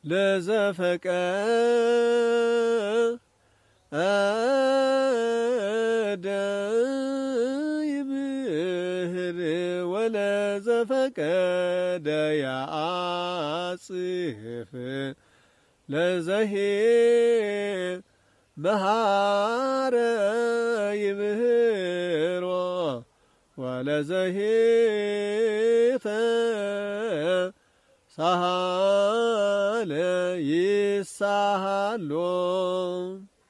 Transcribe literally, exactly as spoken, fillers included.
لزفقد يمهر ولا زفقد يعصف لزهير بهار يمهر ولا زهير سهل يسهلون